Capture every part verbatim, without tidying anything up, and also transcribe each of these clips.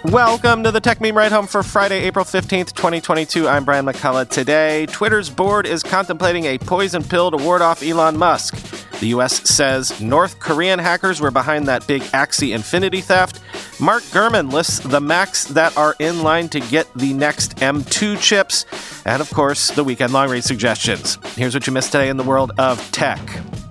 Welcome to the Tech Meme Ride Home for Friday, April fifteenth, twenty twenty-two. I'm Brian McCullough. Today, Twitter's board is contemplating a poison pill to ward off Elon Musk. The U S says North Korean hackers were behind that big Axie Infinity theft. Mark Gurman lists the Macs that are in line to get the next M two chips. And, of course, the weekend long-read suggestions. Here's what you missed today in the world of tech.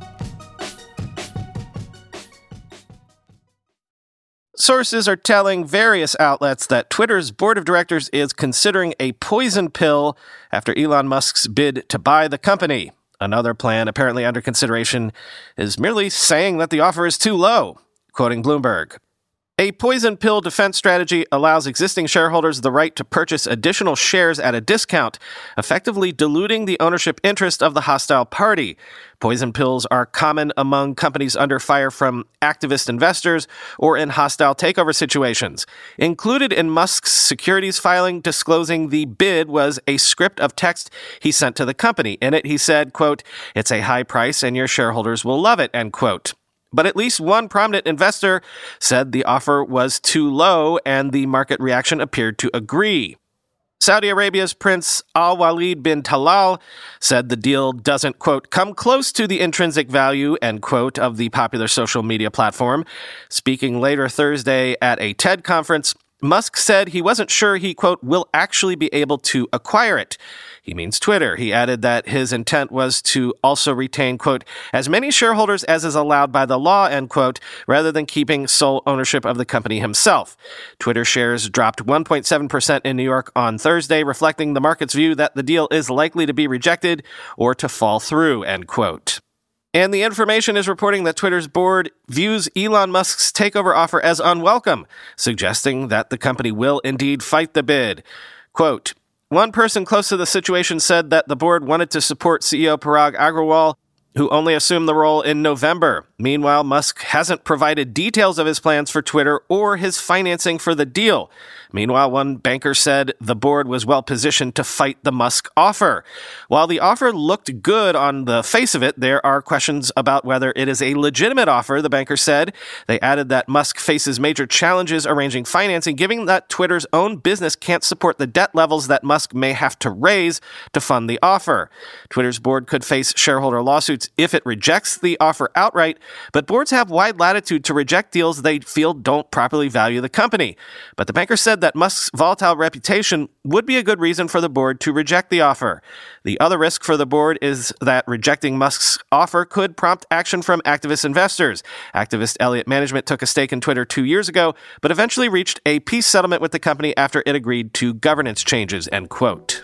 Sources are telling various outlets that Twitter's board of directors is considering a poison pill after Elon Musk's bid to buy the company. Another plan apparently under consideration is merely saying that the offer is too low, quoting Bloomberg. A poison pill defense strategy allows existing shareholders the right to purchase additional shares at a discount, effectively diluting the ownership interest of the hostile party. Poison pills are common among companies under fire from activist investors or in hostile takeover situations. Included in Musk's securities filing disclosing the bid was a script of text he sent to the company. In it, he said, quote, "It's a high price and your shareholders will love it," end quote. But at least one prominent investor said the offer was too low, and the market reaction appeared to agree. Saudi Arabia's Prince Al-Walid bin Talal said the deal doesn't, quote, "come close to the intrinsic value," end quote, of the popular social media platform. Speaking later Thursday at a TED conference, Musk said he wasn't sure he, quote, "will actually be able to acquire it." He means Twitter. He added that his intent was to also retain, quote, "as many shareholders as is allowed by the law," end quote, rather than keeping sole ownership of the company himself. Twitter shares dropped one point seven percent in New York on Thursday, reflecting the market's view that the deal is likely to be rejected or to fall through, end quote. And The Information is reporting that Twitter's board views Elon Musk's takeover offer as unwelcome, suggesting that the company will indeed fight the bid. Quote, "One person close to the situation said that the board wanted to support C E O Parag Agrawal, who only assumed the role in November. Meanwhile, Musk hasn't provided details of his plans for Twitter or his financing for the deal. Meanwhile, one banker said the board was well positioned to fight the Musk offer. While the offer looked good on the face of it, there are questions about whether it is a legitimate offer, the banker said. They added that Musk faces major challenges arranging financing, given that Twitter's own business can't support the debt levels that Musk may have to raise to fund the offer. Twitter's board could face shareholder lawsuits if it rejects the offer outright, but boards have wide latitude to reject deals they feel don't properly value the company. But the banker said that Musk's volatile reputation would be a good reason for the board to reject the offer. The other risk for the board is that rejecting Musk's offer could prompt action from activist investors. Activist Elliott Management took a stake in Twitter two years ago, but eventually reached a peace settlement with the company after it agreed to governance changes, end quote.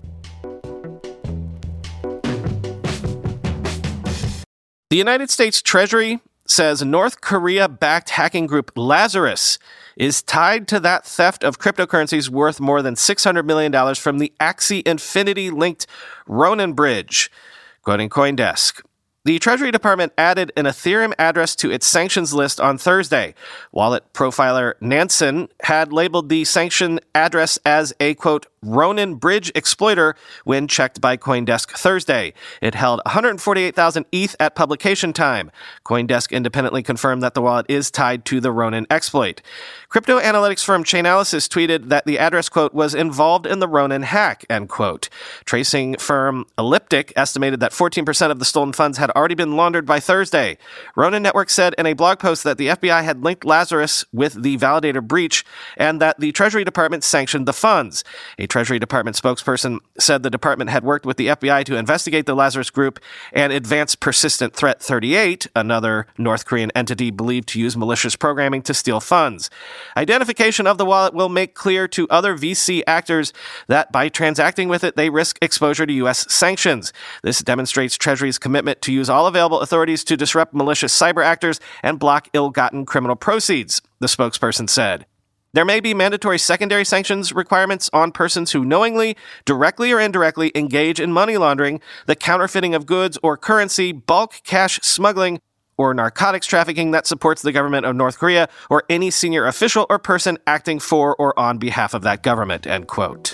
The United States Treasury says North Korea-backed hacking group Lazarus is tied to that theft of cryptocurrencies worth more than six hundred million dollars from the Axie Infinity-linked Ronin bridge, quoting CoinDesk. The Treasury Department added an Ethereum address to its sanctions list on Thursday. Wallet profiler Nansen had labeled the sanction address as a, quote, Ronin bridge exploiter when checked by CoinDesk Thursday. It held one hundred forty-eight thousand E T H at publication time. CoinDesk independently confirmed that the wallet is tied to the Ronin exploit. Crypto analytics firm Chainalysis tweeted that the address, quote, was involved in the Ronin hack, end quote. Tracing firm Elliptic estimated that fourteen percent of the stolen funds had already been laundered by Thursday. Ronin Network said in a blog post that the F B I had linked Lazarus with the validator breach and that the Treasury Department sanctioned the funds. A Treasury Department spokesperson said the department had worked with the F B I to investigate the Lazarus Group and Advanced Persistent Threat thirty-eight, another North Korean entity believed to use malicious programming to steal funds. Identification of the wallet will make clear to other V C actors that by transacting with it, they risk exposure to U S sanctions. This demonstrates Treasury's commitment to use all available authorities to disrupt malicious cyber actors and block ill-gotten criminal proceeds, the spokesperson said. There may be mandatory secondary sanctions requirements on persons who knowingly, directly or indirectly engage in money laundering, the counterfeiting of goods or currency, bulk cash smuggling, or narcotics trafficking that supports the government of North Korea or any senior official or person acting for or on behalf of that government, end quote.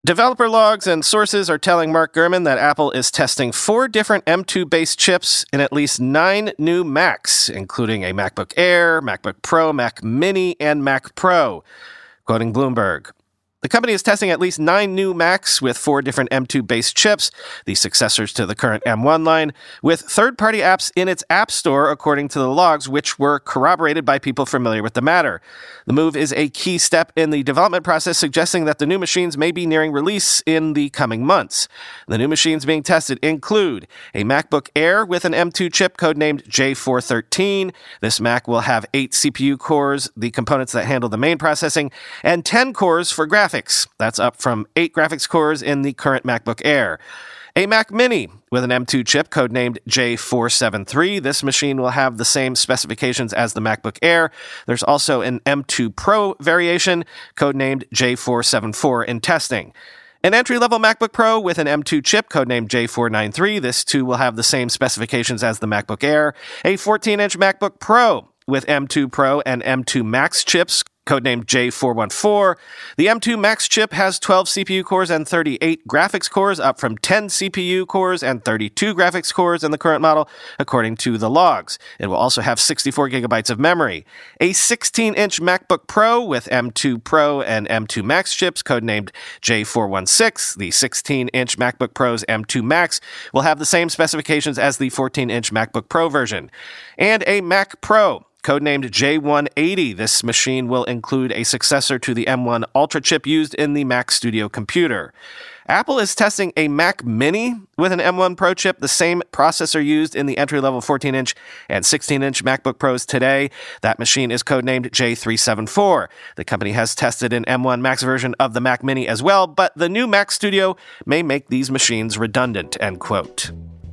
Developer logs and sources are telling Mark Gurman that Apple is testing four different M two-based chips in at least nine new Macs, including a MacBook Air, MacBook Pro, Mac Mini, and Mac Pro, quoting Bloomberg. The company is testing at least nine new Macs with four different M two-based chips, the successors to the current M one line, with third-party apps in its App Store, according to the logs, which were corroborated by people familiar with the matter. The move is a key step in the development process, suggesting that the new machines may be nearing release in the coming months. The new machines being tested include a MacBook Air with an M two chip codenamed J four thirteen. This Mac will have eight C P U cores, the components that handle the main processing, and ten cores for graphics. That's up from eight graphics cores in the current MacBook Air. A Mac Mini with an M two chip codenamed J four seventy-three. This machine will have the same specifications as the MacBook Air. There's also an M two Pro variation codenamed J four seventy-four in testing. An entry-level MacBook Pro with an M two chip codenamed J four ninety-three. This too will have the same specifications as the MacBook Air. A fourteen-inch MacBook Pro with M two Pro and M two Max chips codenamed J four fourteen. The M two Max chip has twelve C P U cores and thirty-eight graphics cores, up from ten C P U cores and thirty-two graphics cores in the current model, according to the logs. It will also have sixty-four gigabytes of memory. A sixteen-inch MacBook Pro with M two Pro and M two Max chips, codenamed J four sixteen. The sixteen-inch MacBook Pro's M two Max will have the same specifications as the fourteen-inch MacBook Pro version. And a Mac Pro, codenamed J one eighty. This machine will include a successor to the M one Ultra chip used in the Mac Studio computer. Apple is testing a Mac Mini with an M one Pro chip, the same processor used in the entry-level fourteen-inch and sixteen-inch MacBook Pros today. That machine is codenamed J three seventy-four. The company has tested an M one Max version of the Mac Mini as well, but the new Mac Studio may make these machines redundant, end quote.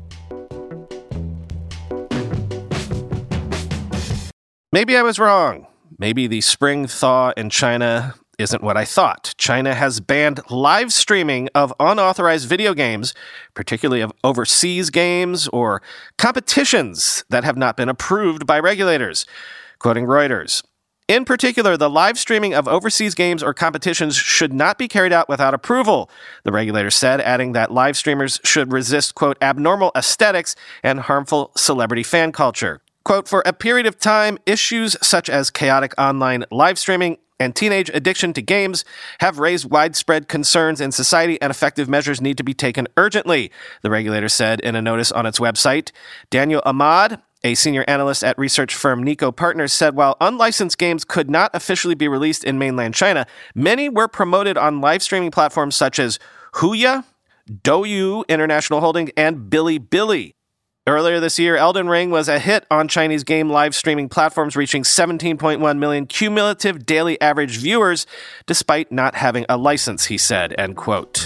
Maybe I was wrong. Maybe the spring thaw in China isn't what I thought. China has banned live streaming of unauthorized video games, particularly of overseas games or competitions that have not been approved by regulators, quoting Reuters. In particular, the live streaming of overseas games or competitions should not be carried out without approval, the regulator said, adding that live streamers should resist, quote, abnormal aesthetics and harmful celebrity fan culture. Quote, for a period of time, issues such as chaotic online live streaming and teenage addiction to games have raised widespread concerns in society, and effective measures need to be taken urgently, the regulator said in a notice on its website. Daniel Ahmad, a senior analyst at research firm Nico Partners, said while unlicensed games could not officially be released in mainland China, many were promoted on live streaming platforms such as Huya, Douyu International Holdings, and Bilibili. Earlier this year, Elden Ring was a hit on Chinese game live streaming platforms, reaching seventeen point one million cumulative daily average viewers, despite not having a license, he said, end quote.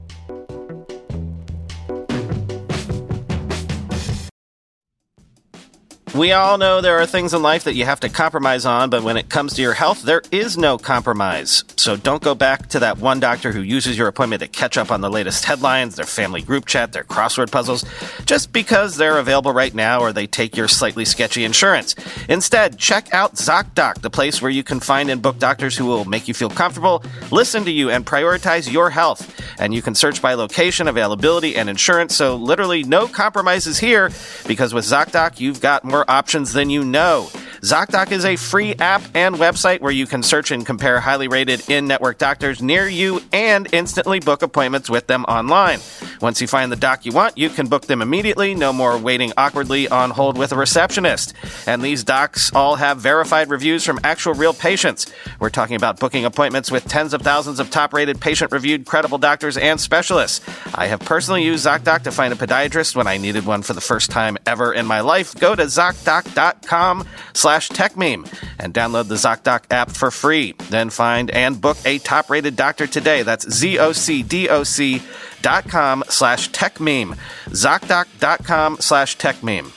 We all know there are things in life that you have to compromise on, but when it comes to your health, there is no compromise. So don't go back to that one doctor who uses your appointment to catch up on the latest headlines, their family group chat, their crossword puzzles, just because they're available right now or they take your slightly sketchy insurance. Instead, check out ZocDoc, the place where you can find and book doctors who will make you feel comfortable, listen to you, and prioritize your health. And you can search by location, availability, and insurance, so literally no compromises here, because with ZocDoc, you've got more options than you know. ZocDoc is a free app and website where you can search and compare highly rated in-network doctors near you and instantly book appointments with them online. Once you find the doc you want, you can book them immediately. No more waiting awkwardly on hold with a receptionist. And these docs all have verified reviews from actual real patients. We're talking about booking appointments with tens of thousands of top-rated, patient-reviewed, credible doctors and specialists. I have personally used ZocDoc to find a podiatrist when I needed one for the first time ever in my life. Go to ZocDoc.com slash TechMeme and download the ZocDoc app for free. Then find and book a top-rated doctor today. That's Z-O-C-D-O-C dot com slash TechMeme. ZocDoc.com slash TechMeme.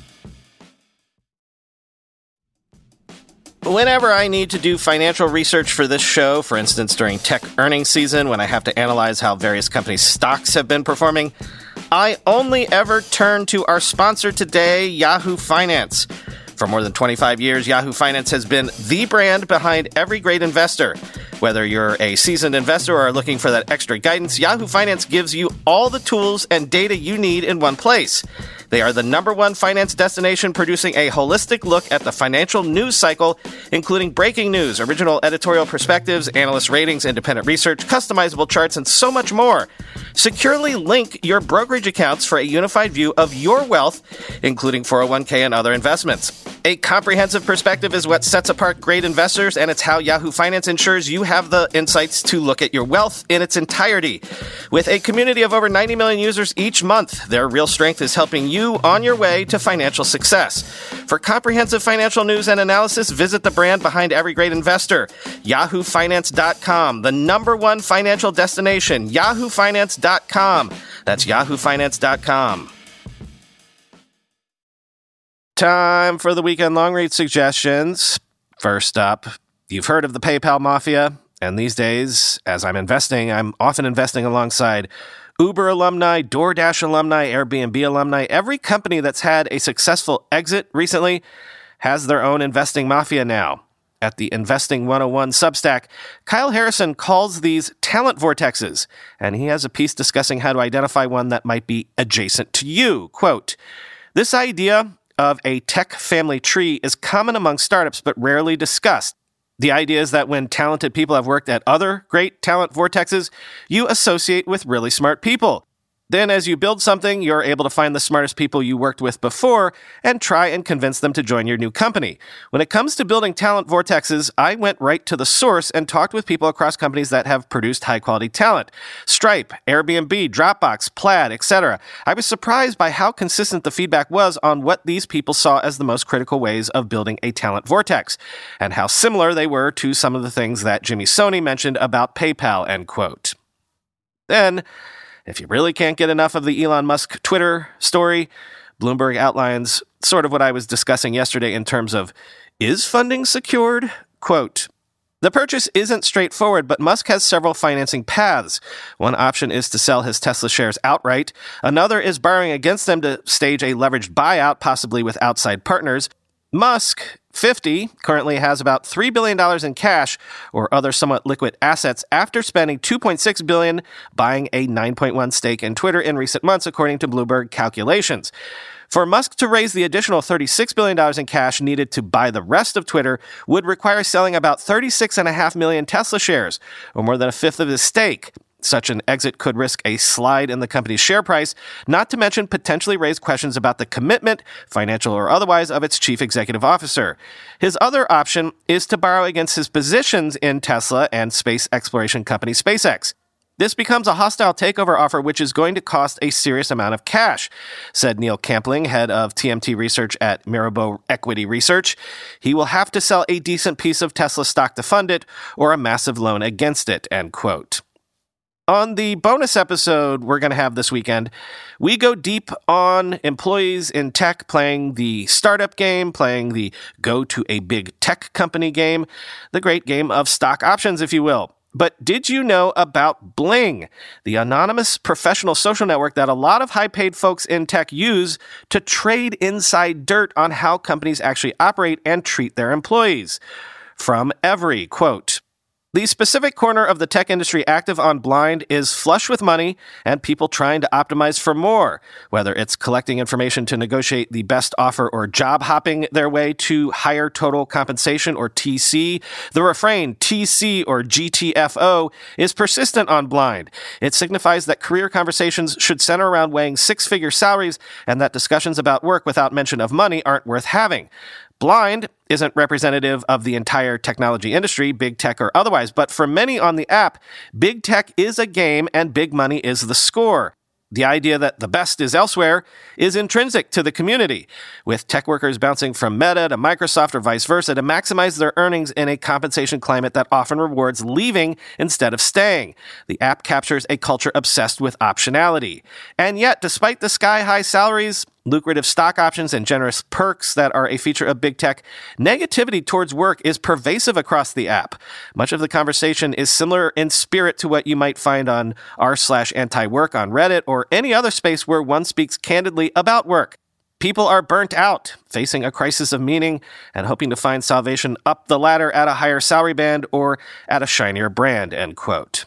Whenever I need to do financial research for this show, for instance during tech earnings season when I have to analyze how various companies' stocks have been performing, I only ever turn to our sponsor today, Yahoo Finance. For more than twenty-five years, Yahoo Finance has been the brand behind every great investor. Whether you're a seasoned investor or are looking for that extra guidance, Yahoo Finance gives you all the tools and data you need in one place. They are the number one finance destination producing a holistic look at the financial news cycle, including breaking news, original editorial perspectives, analyst ratings, independent research, customizable charts, and so much more. Securely link your brokerage accounts for a unified view of your wealth, including four oh one k and other investments. A comprehensive perspective is what sets apart great investors, and it's how Yahoo Finance ensures you have the insights to look at your wealth in its entirety. With a community of over ninety million users each month, their real strength is helping you on your way to financial success. For comprehensive financial news and analysis, visit the brand behind every great investor, yahoo finance dot com, the number one financial destination, yahoo finance dot com. That's yahoo finance dot com. Time for the weekend long read suggestions. First up, you've heard of the PayPal Mafia, and these days, as I'm investing, I'm often investing alongside Uber alumni, DoorDash alumni, Airbnb alumni. Every company that's had a successful exit recently has their own investing mafia now. At the Investing one oh one Substack, Kyle Harrison calls these talent vortexes, and he has a piece discussing how to identify one that might be adjacent to you. Quote, "This idea of a tech family tree is common among startups, but rarely discussed. The idea is that when talented people have worked at other great talent vortexes, you associate with really smart people. Then as you build something, you're able to find the smartest people you worked with before and try and convince them to join your new company. When it comes to building talent vortexes, I went right to the source and talked with people across companies that have produced high-quality talent. Stripe, Airbnb, Dropbox, Plaid, et cetera. I was surprised by how consistent the feedback was on what these people saw as the most critical ways of building a talent vortex, and how similar they were to some of the things that Jimmy Soni mentioned about PayPal," end quote. Then, if you really can't get enough of the Elon Musk Twitter story, Bloomberg outlines sort of what I was discussing yesterday in terms of, is funding secured? Quote, "The purchase isn't straightforward, but Musk has several financing paths. One option is to sell his Tesla shares outright. Another is borrowing against them to stage a leveraged buyout, possibly with outside partners. Musk, fifty, currently has about three billion dollars in cash or other somewhat liquid assets after spending two point six billion dollars buying a nine point one stake in Twitter in recent months, according to Bloomberg calculations. For Musk to raise the additional thirty-six billion dollars in cash needed to buy the rest of Twitter would require selling about thirty-six point five million Tesla shares, or more than a fifth of his stake. Such an exit could risk a slide in the company's share price, not to mention potentially raise questions about the commitment, financial or otherwise, of its chief executive officer. His other option is to borrow against his positions in Tesla and space exploration company SpaceX. This becomes a hostile takeover offer, which is going to cost a serious amount of cash, said Neil Campling, head of T M T research at Mirabeau Equity Research. He will have to sell a decent piece of Tesla stock to fund it, or a massive loan against it," end quote. On the bonus episode we're going to have this weekend, we go deep on employees in tech playing the startup game, playing the go to a big tech company game, the great game of stock options, if you will. But did you know about Bling, the anonymous professional social network that a lot of high-paid folks in tech use to trade inside dirt on how companies actually operate and treat their employees? From Every, quote, "The specific corner of the tech industry active on Blind is flush with money and people trying to optimize for more, whether it's collecting information to negotiate the best offer or job hopping their way to higher total compensation or T C. The refrain T C or G T F O is persistent on Blind. It signifies that career conversations should center around weighing six-figure salaries and that discussions about work without mention of money aren't worth having. Blind isn't representative of the entire technology industry, big tech or otherwise, but for many on the app, big tech is a game and big money is the score. The idea that the best is elsewhere is intrinsic to the community, with tech workers bouncing from Meta to Microsoft or vice versa to maximize their earnings in a compensation climate that often rewards leaving instead of staying. The app captures a culture obsessed with optionality. And yet, despite the sky-high salaries, lucrative stock options, and generous perks that are a feature of big tech, negativity towards work is pervasive across the app. Much of the conversation is similar in spirit to what you might find on r slash anti-work on Reddit or any other space where one speaks candidly about work. People are burnt out, facing a crisis of meaning, and hoping to find salvation up the ladder at a higher salary band or at a shinier brand, end quote.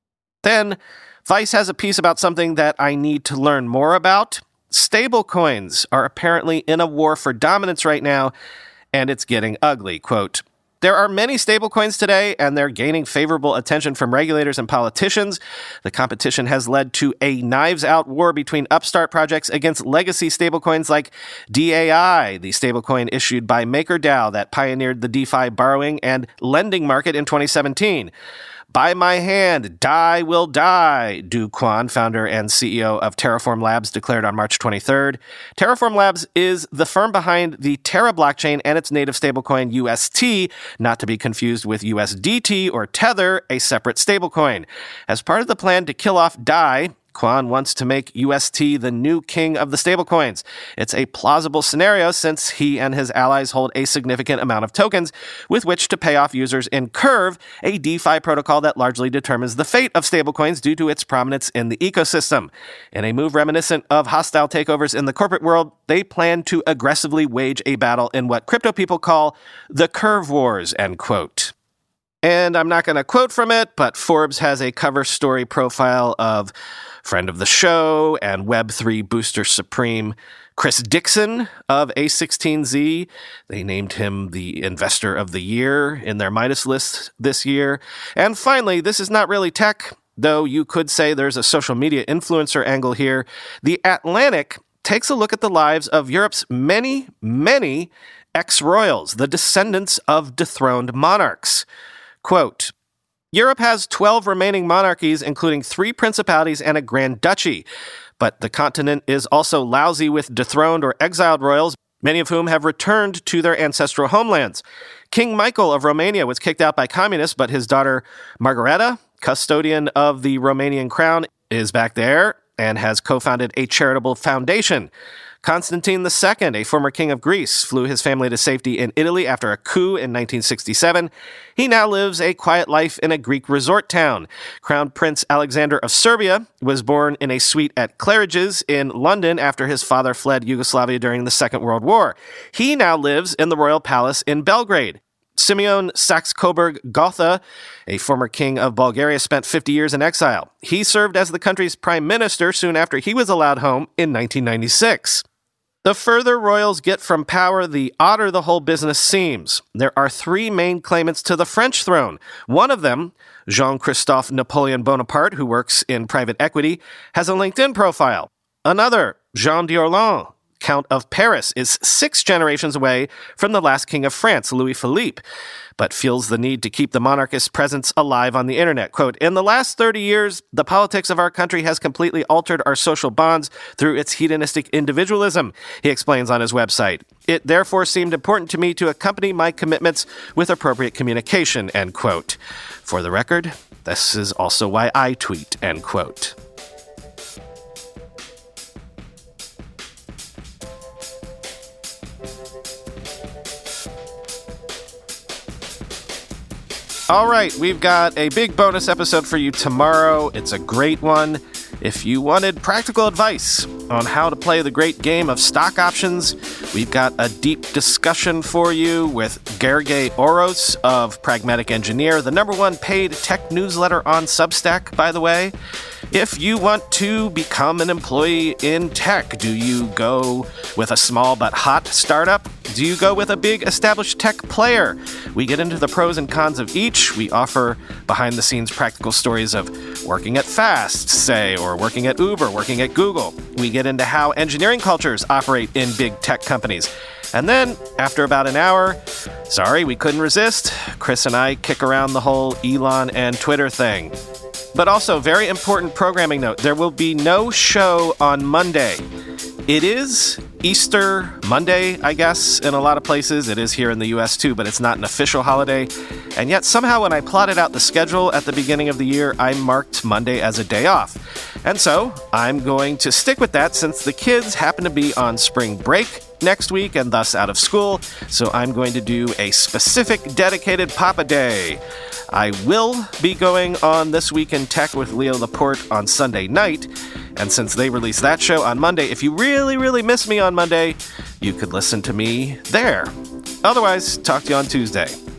Then, Vice has a piece about something that I need to learn more about. Stablecoins are apparently in a war for dominance right now, and it's getting ugly. Quote, there are many stablecoins today, and they're gaining favorable attention from regulators and politicians. The competition has led to a knives-out war between upstart projects against legacy stablecoins like D A I, the stablecoin issued by MakerDAO that pioneered the DeFi borrowing and lending market in twenty seventeen. By my hand, Dai will die, Do Kwon, founder and C E O of Terraform Labs, declared on March twenty-third. Terraform Labs is the firm behind the Terra blockchain and its native stablecoin U S T, not to be confused with U S D T or Tether, a separate stablecoin. As part of the plan to kill off Dai, Kwon wants to make U S T the new king of the stablecoins. It's a plausible scenario since he and his allies hold a significant amount of tokens with which to pay off users in Curve, a DeFi protocol that largely determines the fate of stablecoins due to its prominence in the ecosystem. In a move reminiscent of hostile takeovers in the corporate world, they plan to aggressively wage a battle in what crypto people call the Curve Wars, end quote. And I'm not going to quote from it, but Forbes has a cover story profile of friend of the show and Web three booster supreme Chris Dixon of A sixteen Z. They named him the Investor of the Year in their Midas list this year. And finally, this is not really tech, though you could say there's a social media influencer angle here. The Atlantic takes a look at the lives of Europe's many, many ex-royals, the descendants of dethroned monarchs. Quote, Europe has twelve remaining monarchies, including three principalities and a grand duchy. But the continent is also lousy with dethroned or exiled royals, many of whom have returned to their ancestral homelands. King Michael of Romania was kicked out by communists, but his daughter Margareta, custodian of the Romanian crown, is back there and has co-founded a charitable foundation. Constantine the Second, a former king of Greece, flew his family to safety in Italy after a coup in nineteen sixty-seven. He now lives a quiet life in a Greek resort town. Crown Prince Alexander of Serbia was born in a suite at Claridge's in London after his father fled Yugoslavia during the Second World War. He now lives in the royal palace in Belgrade. Simeon Saxe-Coburg-Gotha, a former king of Bulgaria, spent fifty years in exile. He served as the country's prime minister soon after he was allowed home in nineteen ninety-six. The further royals get from power, the odder the whole business seems. There are three main claimants to the French throne. One of them, Jean-Christophe Napoleon Bonaparte, who works in private equity, has a LinkedIn profile. Another, Jean d'Orleans, Count of Paris, is six generations away from the last king of France, Louis Philippe, but feels the need to keep the monarchist presence alive on the internet. Quote, in the last thirty years, the politics of our country has completely altered our social bonds through its hedonistic individualism, he explains on his website. It therefore seemed important to me to accompany my commitments with appropriate communication, end quote. For the record, this is also why I tweet, end quote. All right, we've got a big bonus episode for you tomorrow. It's a great one. If you wanted practical advice on how to play the great game of stock options, we've got a deep discussion for you with Gergely Oros of Pragmatic Engineer, the number one paid tech newsletter on Substack, by the way. If you want to become an employee in tech, do you go with a small but hot startup? Do you go with a big established tech player? We get into the pros and cons of each. We offer behind-the-scenes practical stories of working at Fast, say, or working at Uber, working at Google. We get into how engineering cultures operate in big tech companies. And then, after about an hour, sorry, we couldn't resist, Chris and I kick around the whole Elon and Twitter thing. But also, very important programming note, there will be no show on Monday. It is Easter Monday, I guess, in a lot of places. It is here in the U S too, but it's not an official holiday. And yet, somehow, when I plotted out the schedule at the beginning of the year, I marked Monday as a day off. And so, I'm going to stick with that since the kids happen to be on spring break next week and thus out of school. So I'm going to do a specific dedicated Papa Day. I will be going on This Week in Tech with Leo Laporte on Sunday night, And since they release that show on Monday, if you really, really miss me on Monday, you could listen to me there. Otherwise, talk to you on Tuesday.